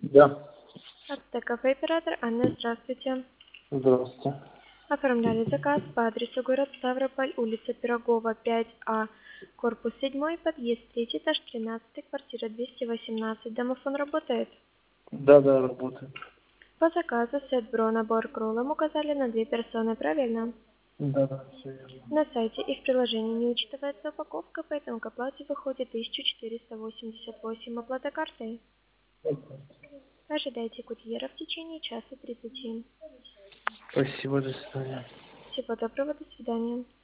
Да. Ацтекафе оператор Анна, здравствуйте. Здравствуйте. Оформляли заказ по адресу город Ставрополь, улица Пирогова, 5А, корпус 7, подъезд 3, этаж 13, квартира 218. Домофон работает? Да, работает. По заказу сет Бро набор кролом указали на 2 персоны, правильно? Да, все верно. На сайте и в приложении не учитывается упаковка, поэтому к оплате выходит 1488. Оплата картой. Ожидайте курьера в течение часа 30. Спасибо, до свидания. Всего доброго, до свидания.